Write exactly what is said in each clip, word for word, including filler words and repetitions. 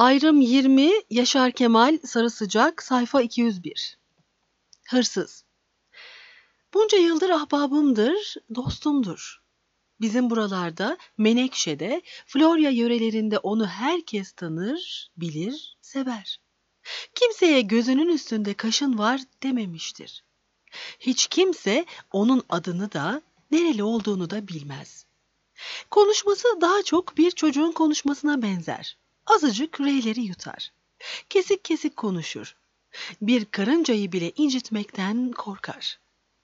Ayrım yirmi, Yaşar Kemal, Sarı Sıcak, sayfa iki yüz bir. Hırsız. Bunca yıldır ahbabımdır, dostumdur. Bizim buralarda, Menekşe'de, Florya yörelerinde onu herkes tanır, bilir, sever. Kimseye gözünün üstünde kaşın var dememiştir. Hiç kimse onun adını da, nereli olduğunu da bilmez. Konuşması daha çok bir çocuğun konuşmasına benzer. Azıcık reyleri yutar. Kesik kesik konuşur. Bir karıncayı bile incitmekten korkar.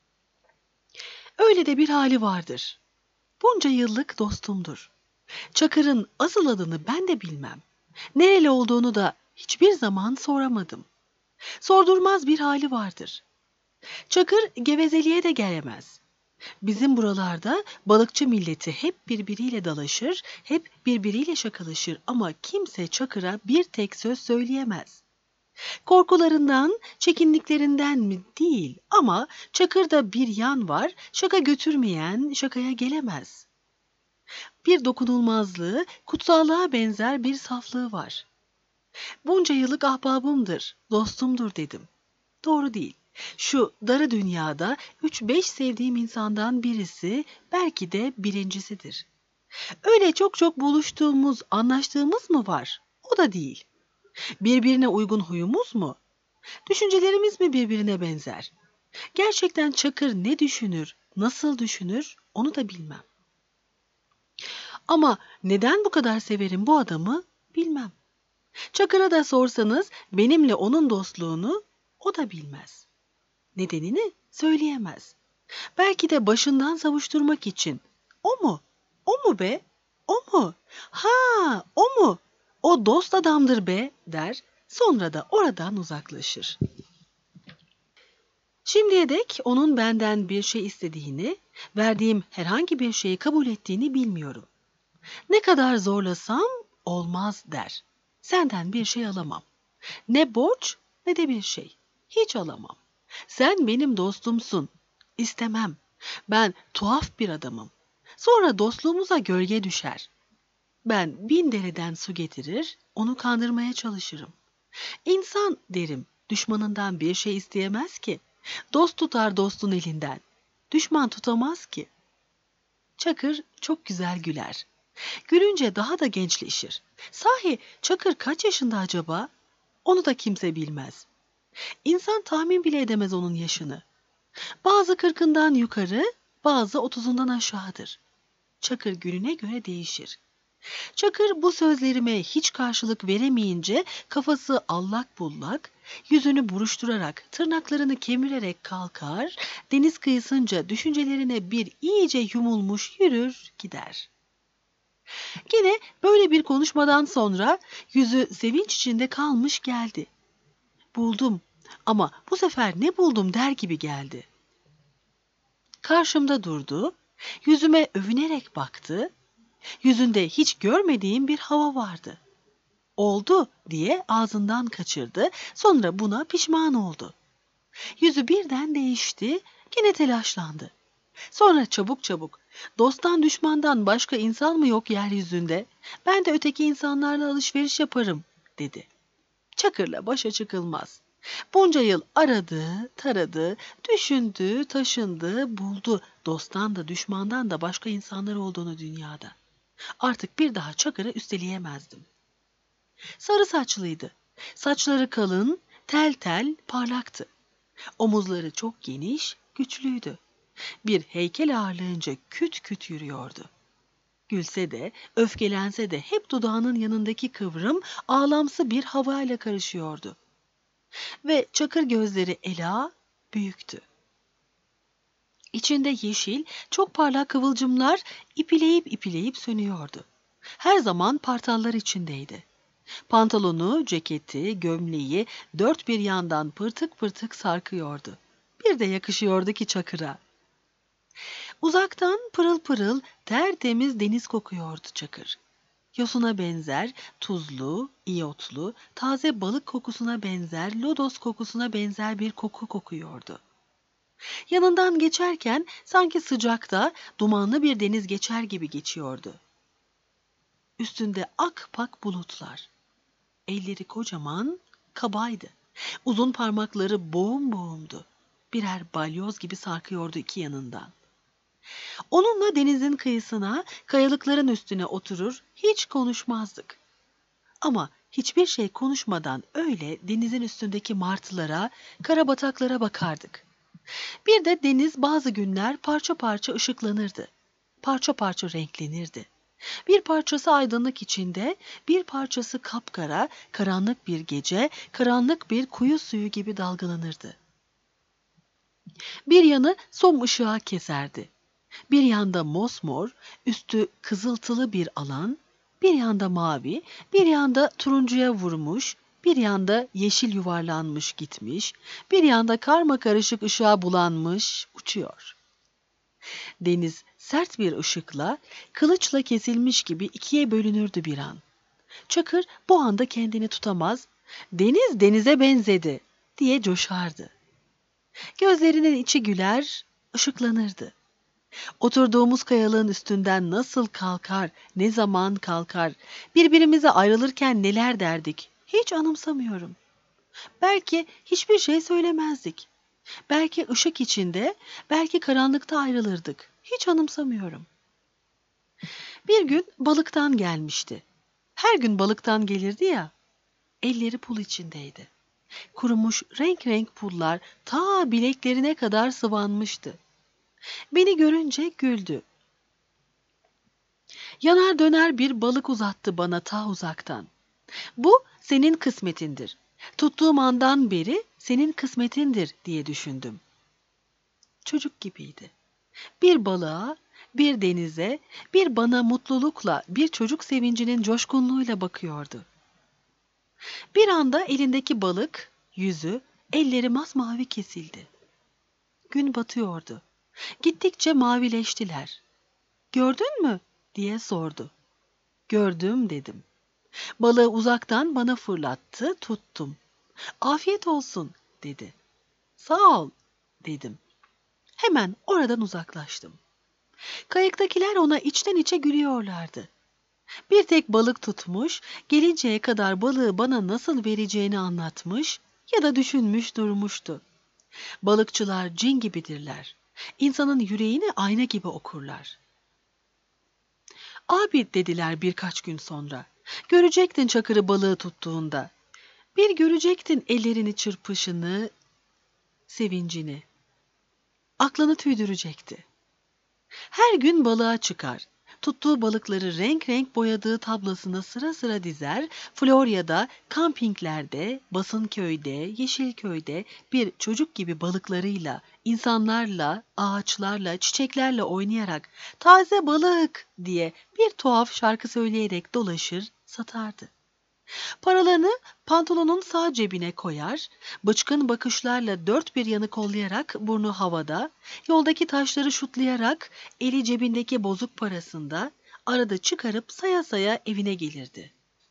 Öyle de bir hali vardır. Bunca yıllık dostumdur. Çakır'ın asıl adını ben de bilmem. Nereli olduğunu da hiçbir zaman soramadım. Sordurmaz bir hali vardır. Çakır gevezeliğe de gelemez. Bizim buralarda balıkçı milleti hep birbiriyle dalaşır, hep birbiriyle şakalaşır ama kimse Çakır'a bir tek söz söyleyemez. Korkularından, çekindiklerinden mi değil ama Çakır'da bir yan var, şaka götürmeyen şakaya gelemez. Bir dokunulmazlığı, kutsallığa benzer bir saflığı var. Bunca yıllık ahbabımdır, dostumdur dedim. Doğru değil. Şu darı dünyada üç beş sevdiğim insandan birisi, belki de birincisidir. Öyle çok çok buluştuğumuz, anlaştığımız mı var? O da değil. Birbirine uygun huyumuz mu? Düşüncelerimiz mi birbirine benzer? Gerçekten Çakır ne düşünür, nasıl düşünür onu da bilmem. Ama neden bu kadar severim bu adamı bilmem. Çakır'a da sorsanız benimle onun dostluğunu o da bilmez. Nedenini söyleyemez. Belki de başından savuşturmak için. O mu? O mu be? O mu? Ha, o mu? O dost adamdır be der. Sonra da oradan uzaklaşır. Şimdiye dek onun benden bir şey istediğini, verdiğim herhangi bir şeyi kabul ettiğini bilmiyorum. Ne kadar zorlasam olmaz der. Senden bir şey alamam. Ne borç ne de bir şey. Hiç alamam. Sen benim dostumsun. İstemem. Ben tuhaf bir adamım. Sonra dostluğumuza gölge düşer. Ben bin dereden su getirir, onu kandırmaya çalışırım. İnsan derim, düşmanından bir şey isteyemez ki. Dost tutar dostun elinden. Düşman tutamaz ki. Çakır çok güzel güler. Gülünce daha da gençleşir. Sahi Çakır kaç yaşında acaba? Onu da kimse bilmez. İnsan tahmin bile edemez onun yaşını. Bazı kırkından yukarı, bazı otuzundan aşağıdır. Çakır gününe göre değişir. Çakır bu sözlerime hiç karşılık veremeyince kafası allak bullak, yüzünü buruşturarak, tırnaklarını kemirerek kalkar, deniz kıyısınca düşüncelerine bir iyice yumulmuş yürür gider. Gene böyle bir konuşmadan sonra yüzü sevinç içinde kalmış geldi. Buldum ama bu sefer ne buldum der gibi geldi. Karşımda durdu, yüzüme övünerek baktı, yüzünde hiç görmediğim bir hava vardı. Oldu diye ağzından kaçırdı, sonra buna pişman oldu. Yüzü birden değişti, yine telaşlandı. Sonra çabuk çabuk, dosttan düşmandan başka insan mı yok yeryüzünde? Ben de öteki insanlarla alışveriş yaparım, dedi. Çakır'la başa çıkılmaz. Bunca yıl aradı, taradı, düşündü, taşındı, buldu. Dosttan da düşmandan da başka insanlar olduğunu dünyada. Artık bir daha Çakır'ı üsteleyemezdim. Sarı saçlıydı. Saçları kalın, tel tel, parlaktı. Omuzları çok geniş, güçlüydü. Bir heykel ağırlığınca küt küt yürüyordu. Gülse de, öfkelense de hep dudağının yanındaki kıvrım ağlamsı bir havayla karışıyordu. Ve çakır gözleri ela, büyüktü. İçinde yeşil, çok parlak kıvılcımlar ipileyip ipileyip sönüyordu. Her zaman partallar içindeydi. Pantolonu, ceketi, gömleği dört bir yandan pırtık pırtık sarkıyordu. Bir de yakışıyordu ki Çakır'a. Uzaktan pırıl pırıl tertemiz deniz kokuyordu Çakır. Yosuna benzer, tuzlu, iyotlu, taze balık kokusuna benzer, lodos kokusuna benzer bir koku kokuyordu. Yanından geçerken sanki sıcakta, dumanlı bir deniz geçer gibi geçiyordu. Üstünde ak pak bulutlar. Elleri kocaman, kabaydı. Uzun parmakları boğum boğumdu. Birer balyoz gibi sarkıyordu iki yanından. Onunla denizin kıyısına, kayalıkların üstüne oturur, hiç konuşmazdık. Ama hiçbir şey konuşmadan öyle denizin üstündeki martılara, karabataklara bakardık. Bir de deniz bazı günler parça parça ışıklanırdı. Parça parça renklenirdi. Bir parçası aydınlık içinde, bir parçası kapkara, karanlık bir gece, karanlık bir kuyu suyu gibi dalgalanırdı. Bir yanı som ışığa keserdi. Bir yanda mosmor, üstü kızıltılı bir alan, bir yanda mavi, bir yanda turuncuya vurmuş, bir yanda yeşil yuvarlanmış gitmiş, bir yanda karmakarışık ışığa bulanmış, uçuyor. Deniz sert bir ışıkla, kılıçla kesilmiş gibi ikiye bölünürdü bir an. Çakır bu anda kendini tutamaz, deniz denize benzedi diye coşardı. Gözlerinin içi güler, ışıklanırdı. Oturduğumuz kayalığın üstünden nasıl kalkar, ne zaman kalkar, birbirimize ayrılırken neler derdik, hiç anımsamıyorum. Belki hiçbir şey söylemezdik. Belki ışık içinde, belki karanlıkta ayrılırdık. Hiç anımsamıyorum. Bir gün balıktan gelmişti. Her gün balıktan gelirdi ya, elleri pul içindeydi. Kurumuş renk renk pullar ta bileklerine kadar sıvanmıştı. Beni görünce güldü. Yanar döner bir balık uzattı bana ta uzaktan. Bu senin kısmetindir. Tuttuğum andan beri senin kısmetindir diye düşündüm. Çocuk gibiydi. Bir balığa, bir denize, bir bana mutlulukla, bir çocuk sevincinin coşkunluğuyla bakıyordu. Bir anda elindeki balık, yüzü, elleri masmavi kesildi. Gün batıyordu. Gittikçe mavileştiler. "Gördün mü?" diye sordu. "Gördüm," dedim. Balığı uzaktan bana fırlattı, tuttum. "Afiyet olsun," dedi. "Sağ ol," dedim. Hemen oradan uzaklaştım. Kayıktakiler ona içten içe gülüyorlardı. Bir tek balık tutmuş, gelinceye kadar balığı bana nasıl vereceğini anlatmış ya da düşünmüş durmuştu. Balıkçılar cin gibidirler. İnsanın yüreğini ayna gibi okurlar. "Abi," dediler birkaç gün sonra, "görecektin Çakır'ı balığı tuttuğunda. Bir görecektin ellerini çırpışını, sevincini. Aklını tüydürecekti. Her gün balığa çıkar. Tuttuğu balıkları renk renk boyadığı tablasına sıra sıra dizer, Florya'da, kampinglerde, Basınköy'de, Yeşilköy'de bir çocuk gibi balıklarıyla, insanlarla, ağaçlarla, çiçeklerle oynayarak taze balık diye bir tuhaf şarkı söyleyerek dolaşır, satardı. Paralarını pantolonun sağ cebine koyar, bıçkın bakışlarla dört bir yanı kollayarak burnu havada, yoldaki taşları şutlayarak eli cebindeki bozuk parasında arada çıkarıp saya saya evine gelirdi.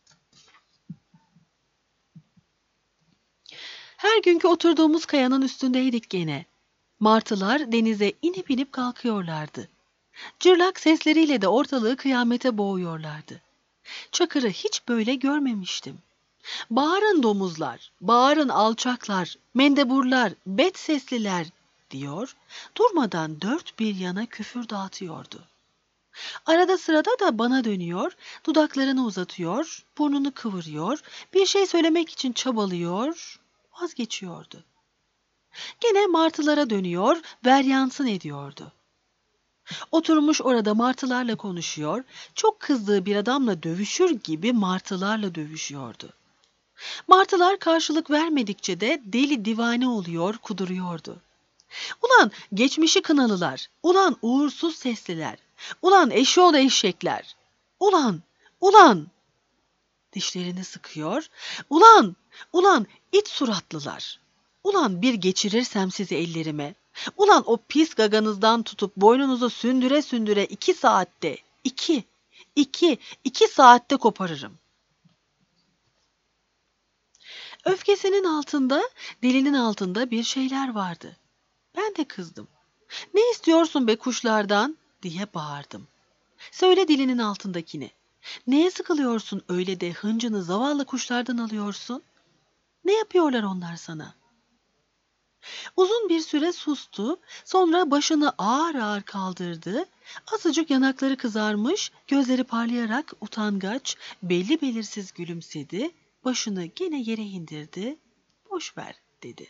Her günkü oturduğumuz kayanın üstündeydik gene. Martılar denize inip inip kalkıyorlardı. Cırlak sesleriyle de ortalığı kıyamete boğuyorlardı. Çakır'ı hiç böyle görmemiştim. "Bağırın domuzlar, bağırın alçaklar, mendeburlar, bet sesliler," diyor, durmadan dört bir yana küfür dağıtıyordu. Arada sırada da bana dönüyor, dudaklarını uzatıyor, burnunu kıvırıyor, bir şey söylemek için çabalıyor, vazgeçiyordu. Gene martılara dönüyor, veryansın ediyordu. Oturmuş orada martılarla konuşuyor, çok kızdığı bir adamla dövüşür gibi martılarla dövüşüyordu. Martılar karşılık vermedikçe de deli divane oluyor, kuduruyordu. "Ulan geçmişi kınalılar, ulan uğursuz sesliler, ulan eşyol eşekler, ulan, ulan," dişlerini sıkıyor, "ulan, ulan it suratlılar, ulan bir geçirirsem sizi ellerime, ulan o pis gaganızdan tutup boynunuzu sündüre sündüre iki saatte, iki, iki, iki saatte koparırım." Öfkesinin altında, dilinin altında bir şeyler vardı. Ben de kızdım. "Ne istiyorsun be kuşlardan?" diye bağırdım. "Söyle dilinin altındakini. Neye sıkılıyorsun öyle de hıncını zavallı kuşlardan alıyorsun? Ne yapıyorlar onlar sana? Uzun bir süre sustu, sonra başını ağır ağır kaldırdı. Azıcık yanakları kızarmış, gözleri parlayarak utangaç, belli belirsiz gülümsedi. Başını gene yere indirdi. Boş ver dedi.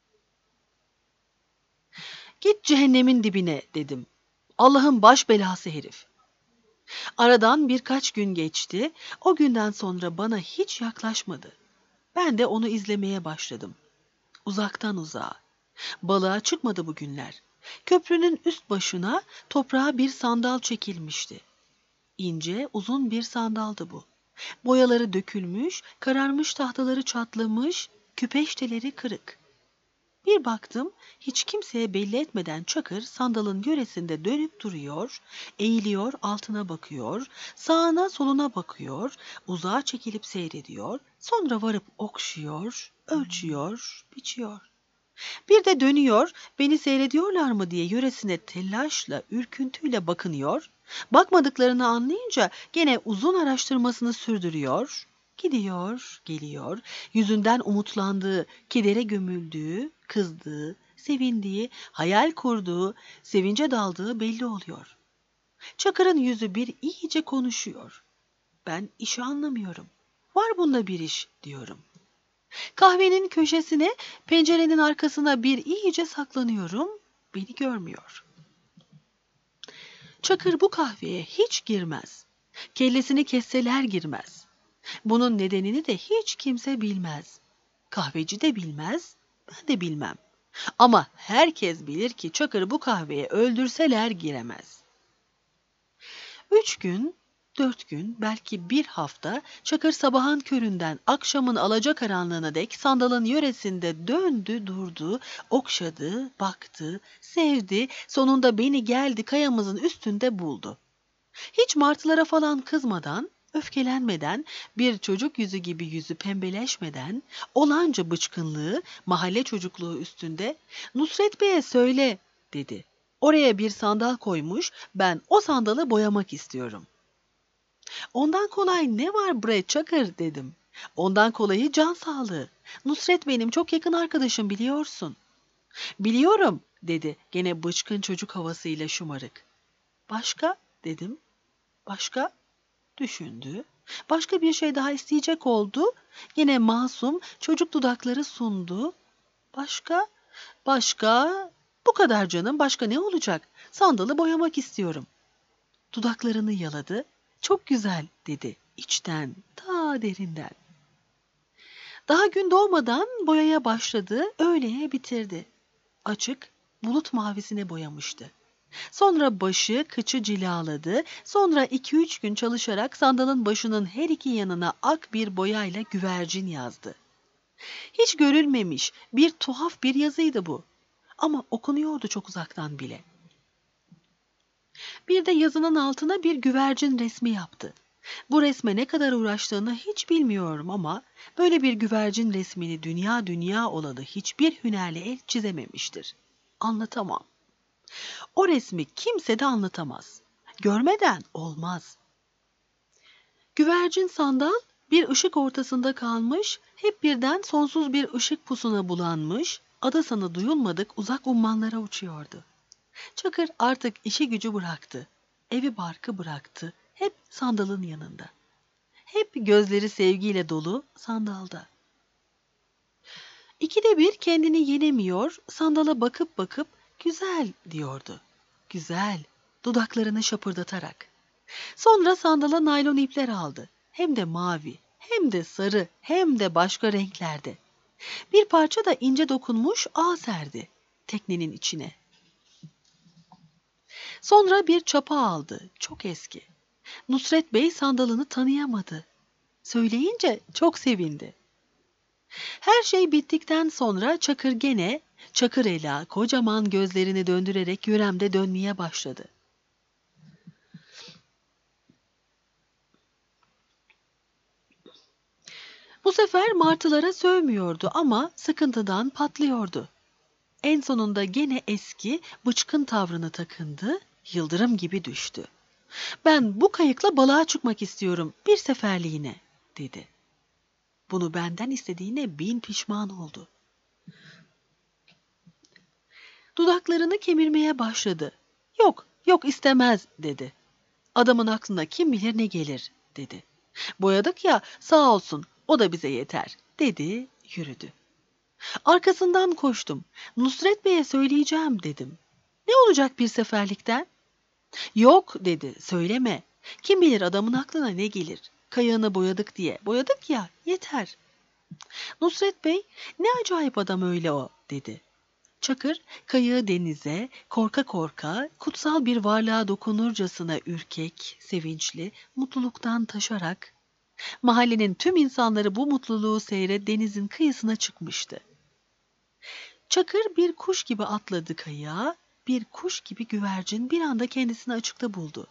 Git cehennemin dibine dedim. Allah'ın baş belası herif. Aradan birkaç gün geçti. O günden sonra bana hiç yaklaşmadı. Ben de onu izlemeye başladım. Uzaktan uzağa. Balığa çıkmadı bu günler. Köprünün üst başına toprağa bir sandal çekilmişti. İnce, uzun bir sandaldı bu. Boyaları dökülmüş, kararmış tahtaları çatlamış, küpeşteleri kırık. Bir baktım, hiç kimseye belli etmeden Çakır sandalın yöresinde dönüp duruyor, eğiliyor, altına bakıyor, sağına soluna bakıyor, uzağa çekilip seyrediyor, sonra varıp okşuyor, ölçüyor, biçiyor. Bir de dönüyor, beni seyrediyorlar mı diye yöresine telaşla, ürküntüyle bakınıyor, bakmadıklarını anlayınca gene uzun araştırmasını sürdürüyor, gidiyor, geliyor, yüzünden umutlandığı, kedere gömüldüğü, kızdığı, sevindiği, hayal kurduğu, sevince daldığı belli oluyor. Çakır'ın yüzü bir iyice konuşuyor. Ben işi anlamıyorum. Var bunda bir iş diyorum. Kahvenin köşesine, pencerenin arkasına bir iyice saklanıyorum. Beni görmüyor. Çakır bu kahveye hiç girmez. Kellesini kesseler girmez. Bunun nedenini de hiç kimse bilmez. Kahveci de bilmez, ben de bilmem. Ama herkes bilir ki Çakır bu kahveye öldürseler giremez. Üç gün, dört gün, belki bir hafta Çakır sabahın köründen akşamın alacakaranlığına dek sandalın yöresinde döndü durdu, okşadı, baktı, sevdi, sonunda beni geldi kayamızın üstünde buldu. Hiç martılara falan kızmadan, öfkelenmeden, bir çocuk yüzü gibi yüzü pembeleşmeden, olanca bıçkınlığı, mahalle çocukluğu üstünde, "Nusret Bey'e söyle" dedi. "Oraya bir sandal koymuş, ben o sandalı boyamak istiyorum." "Ondan kolay ne var bre Çakır?" dedim. "Ondan kolayı can sağlığı. Nusret benim çok yakın arkadaşım biliyorsun." "Biliyorum" dedi gene bıçkın çocuk havasıyla şımarık. "Başka?" dedim. "Başka?" düşündü. Başka bir şey daha isteyecek oldu. Yine masum çocuk dudakları sundu. "Başka? Başka? Bu kadar canım, başka ne olacak? Sandalı boyamak istiyorum." Dudaklarını yaladı. "Çok güzel" dedi içten, ta derinden. Daha gün doğmadan boyaya başladı, öğleye bitirdi. Açık, bulut mavisine boyamıştı. Sonra başı, kıçı cilaladı, sonra iki üç gün çalışarak sandalın başının her iki yanına ak bir boyayla güvercin yazdı. Hiç görülmemiş, bir tuhaf bir yazıydı bu. Ama okunuyordu çok uzaktan bile. Bir de yazının altına bir güvercin resmi yaptı. Bu resme ne kadar uğraştığını hiç bilmiyorum ama böyle bir güvercin resmini dünya dünya olalı hiçbir hünerli el çizememiştir. Anlatamam. O resmi kimse de anlatamaz. Görmeden olmaz. Güvercin sandal bir ışık ortasında kalmış, hep birden sonsuz bir ışık pusuna bulanmış, adasanı duyulmadık uzak ummanlara uçuyordu. Çakır artık işi gücü bıraktı. Evi barkı bıraktı. Hep sandalın yanında. Hep gözleri sevgiyle dolu sandalda. İkide bir kendini yenemiyor, sandala bakıp bakıp "Güzel" diyordu. Güzel, dudaklarını şapırdatarak. Sonra sandala naylon ipler aldı. Hem de mavi, hem de sarı, hem de başka renklerde. Bir parça da ince dokunmuş ağ serdi teknenin içine. Sonra bir çapa aldı, çok eski. Nusret Bey sandalını tanıyamadı. Söyleyince çok sevindi. Her şey bittikten sonra Çakır gene, Çakır Ela kocaman gözlerini döndürerek yöremde dönmeye başladı. Bu sefer martılara sövmüyordu ama sıkıntıdan patlıyordu. En sonunda gene eski bıçkın tavrını takındı, yıldırım gibi düştü. Ben bu kayıkla balığa çıkmak istiyorum bir seferliğine dedi. Bunu benden istediğine bin pişman oldu. Dudaklarını kemirmeye başladı. Yok, yok istemez dedi. Adamın aklına kim bilir ne gelir dedi. Boyadık ya sağ olsun o da bize yeter dedi yürüdü. Arkasından koştum. Nusret Bey'e söyleyeceğim dedim. Ne olacak bir seferlikten? Yok dedi söyleme. Kim bilir adamın aklına ne gelir. Kayığını boyadık diye. Boyadık ya yeter. Nusret Bey ne acayip adam öyle o dedi. Çakır kayığı denize korka korka kutsal bir varlığa dokunurcasına ürkek, sevinçli, mutluluktan taşarak mahallenin tüm insanları bu mutluluğu seyre denizin kıyısına çıkmıştı. Çakır bir kuş gibi atladı kayığa, bir kuş gibi güvercin bir anda kendisini açıkta buldu.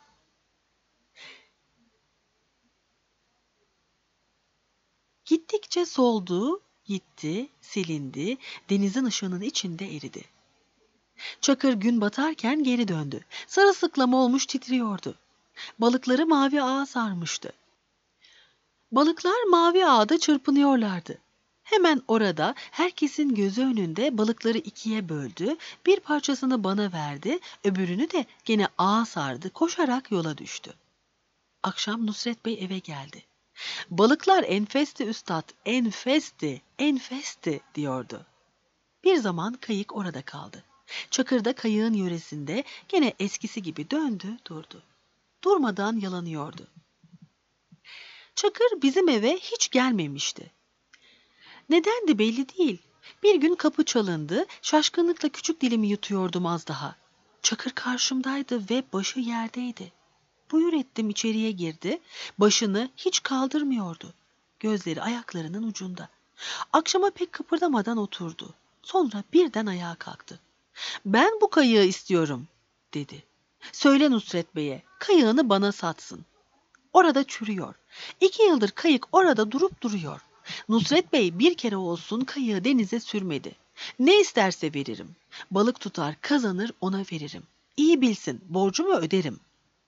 Gittikçe soldu, gitti, silindi, denizin ışığının içinde eridi. Çakır gün batarken geri döndü. Sarısıklam olmuş titriyordu. Balıkları mavi ağa sarmıştı. Balıklar mavi ağda çırpınıyorlardı. Hemen orada herkesin gözü önünde balıkları ikiye böldü, bir parçasını bana verdi, öbürünü de gene ağa sardı, koşarak yola düştü. Akşam Nusret Bey eve geldi. Balıklar enfesti üstad, enfesti, enfesti diyordu. Bir zaman kayık orada kaldı. Çakır da kayığın yöresinde gene eskisi gibi döndü durdu. Durmadan yalanıyordu. Çakır bizim eve hiç gelmemişti. Nedendi belli değil. Bir gün kapı çalındı, şaşkınlıkla küçük dilimi yutuyordum az daha. Çakır karşımdaydı ve başı yerdeydi. Buyur ettim içeriye girdi, başını hiç kaldırmıyordu. Gözleri ayaklarının ucunda. Akşama pek kıpırdamadan oturdu. Sonra birden ayağa kalktı. Ben bu kayığı istiyorum dedi. Söyle Nusret Bey'e kayığını bana satsın. Orada çürüyor. İki yıldır kayık orada durup duruyor. Nusret Bey bir kere olsun kayığı denize sürmedi. Ne isterse veririm. Balık tutar, kazanır ona veririm. İyi bilsin, borcumu öderim.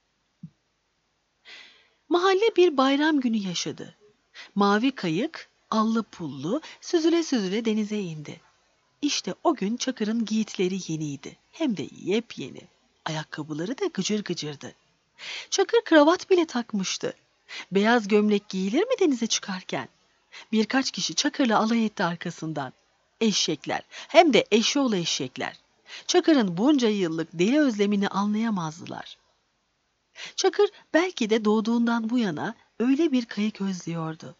Mahalle bir bayram günü yaşadı. Mavi kayık, allı pullu, süzüle süzüle denize indi. İşte o gün Çakır'ın giyitleri yeniydi. Hem de yepyeni. Ayakkabıları da gıcır gıcırdı. Çakır kravat bile takmıştı. Beyaz gömlek giyilir mi denize çıkarken? Birkaç kişi Çakır'la alay etti arkasından. Eşekler, hem de eşoğlu eşekler. Çakır'ın bunca yıllık deli özlemini anlayamazdılar. Çakır belki de doğduğundan bu yana öyle bir kayık özlüyordu.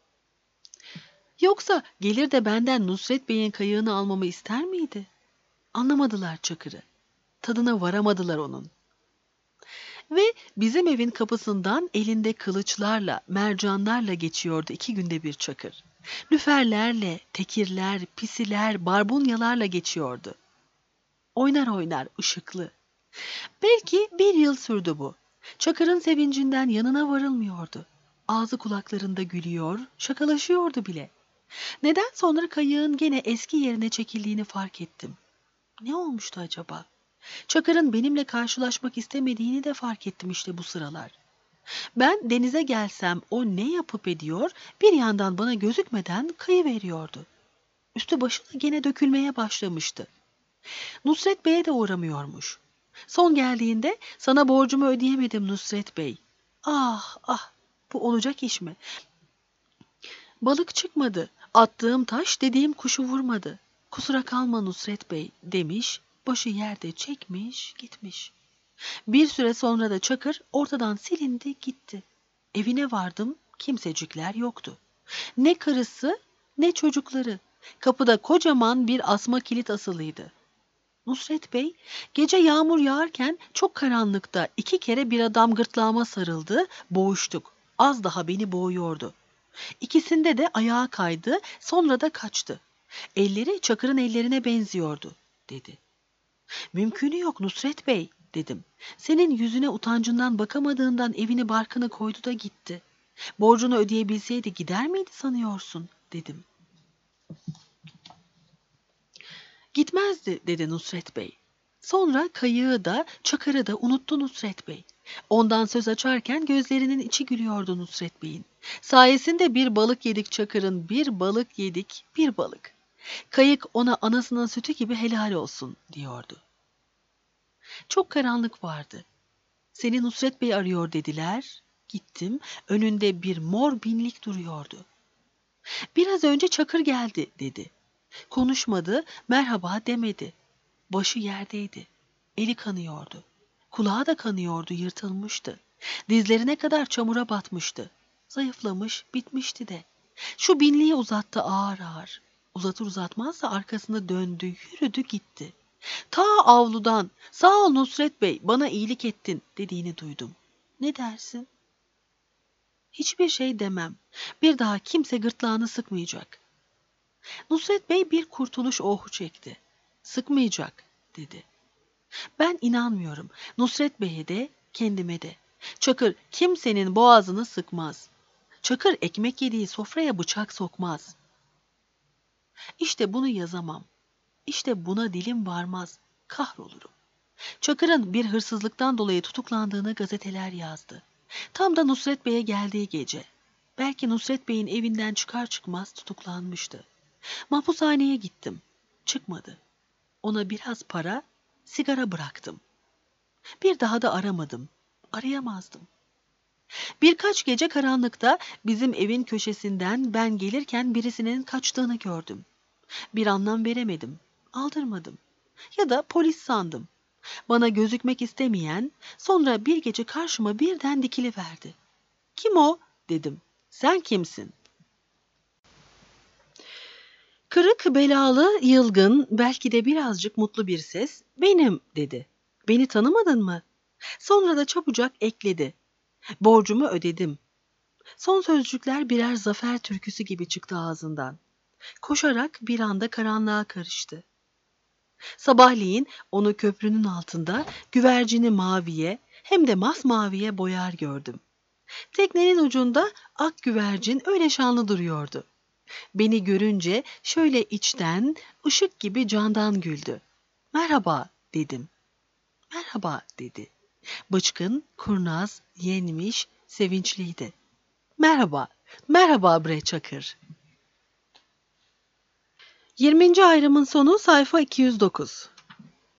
Yoksa gelir de benden Nusret Bey'in kayığını almamı ister miydi? Anlamadılar Çakır'ı. Tadına varamadılar onun. Ve bizim evin kapısından elinde kılıçlarla, mercanlarla geçiyordu iki günde bir Çakır. Lüferlerle, tekirler, pisiler, barbunyalarla geçiyordu. Oynar oynar, ışıklı. Belki bir yıl sürdü bu. Çakır'ın sevincinden yanına varılmıyordu. Ağzı kulaklarında gülüyor, şakalaşıyordu bile. Neden sonra kayığın gene eski yerine çekildiğini fark ettim. Ne olmuştu acaba? Çakır'ın benimle karşılaşmak istemediğini de fark ettim işte bu sıralar. Ben denize gelsem o ne yapıp ediyor, bir yandan bana gözükmeden kayıveriyordu. Üstü başı da gene dökülmeye başlamıştı. Nusret Bey'e de uğramıyormuş. Son geldiğinde sana borcumu ödeyemedim Nusret Bey. Ah ah, bu olacak iş mi? Balık çıkmadı, attığım taş dediğim kuşu vurmadı. Kusura kalma Nusret Bey demiş, başı yerde çekmiş gitmiş. Bir süre sonra da Çakır ortadan silindi gitti. Evine vardım, kimsecikler yoktu. Ne karısı ne çocukları. Kapıda kocaman bir asma kilit asılıydı. Nusret Bey gece yağmur yağarken çok karanlıkta iki kere bir adam gırtlağıma sarıldı, boğuştuk. Az daha beni boğuyordu. İkisinde de ayağa kaydı, sonra da kaçtı. Elleri Çakır'ın ellerine benziyordu, dedi. Mümkünü yok Nusret Bey, dedim. Senin yüzüne utancından bakamadığından evini barkını koydu da gitti. Borcunu ödeyebilseydi gider miydi sanıyorsun, dedim. Gitmezdi, dedi Nusret Bey. Sonra kayığı da Çakır'ı da unuttu Nusret Bey. Ondan söz açarken gözlerinin içi gülüyordu Nusret Bey'in. Sayesinde bir balık yedik Çakır'ın, bir balık yedik, bir balık. Kayık ona anasının sütü gibi helal olsun diyordu. Çok karanlık vardı. Seni Nusret Bey arıyor dediler. Gittim, önünde bir mor binlik duruyordu. Biraz önce Çakır geldi dedi. Konuşmadı, merhaba demedi. Başı yerdeydi. Eli kanıyordu. Kulağı da kanıyordu, yırtılmıştı. Dizlerine kadar çamura batmıştı. Zayıflamış, bitmişti de. Şu binliği uzattı ağır ağır. Uzatır uzatmaz da arkasını döndü, yürüdü gitti. Ta avludan, sağ ol Nusret Bey, bana iyilik ettin dediğini duydum. Ne dersin? Hiçbir şey demem. Bir daha kimse gırtlağını sıkmayacak. Nusret Bey bir kurtuluş ohu çekti. Sıkmayacak dedi. Ben inanmıyorum. Nusret Bey'e de kendime de. Çakır kimsenin boğazını sıkmaz. Çakır ekmek yediği sofraya bıçak sokmaz. İşte bunu yazamam. İşte buna dilim varmaz. Kahrolurum. Çakır'ın bir hırsızlıktan dolayı tutuklandığını gazeteler yazdı. Tam da Nusret Bey'e geldiği gece. Belki Nusret Bey'in evinden çıkar çıkmaz tutuklanmıştı. Mahpushaneye gittim. Çıkmadı. Ona biraz para, sigara bıraktım. Bir daha da aramadım. Arayamazdım. Birkaç gece karanlıkta bizim evin köşesinden ben gelirken birisinin kaçtığını gördüm. Bir anlam veremedim. Aldırmadım. Ya da polis sandım. Bana gözükmek istemeyen, sonra bir gece karşıma birden dikiliverdi. Kim o? Dedim. Sen kimsin? Kırık, belalı, yılgın, belki de birazcık mutlu bir ses, benim dedi. Beni tanımadın mı? Sonra da çabucak ekledi. Borcumu ödedim. Son sözcükler birer zafer türküsü gibi çıktı ağzından. Koşarak bir anda karanlığa karıştı. Sabahleyin onu köprünün altında güvercini maviye hem de masmaviye boyar gördüm. Teknenin ucunda ak güvercin öyle şanlı duruyordu. Beni görünce şöyle içten, ışık gibi candan güldü. Merhaba dedim. Merhaba dedi. Bıçkın, kurnaz, yenmiş, sevinçliydi. Merhaba, merhaba bre Çakır. yirminci ayrımın sonu sayfa iki yüz dokuz.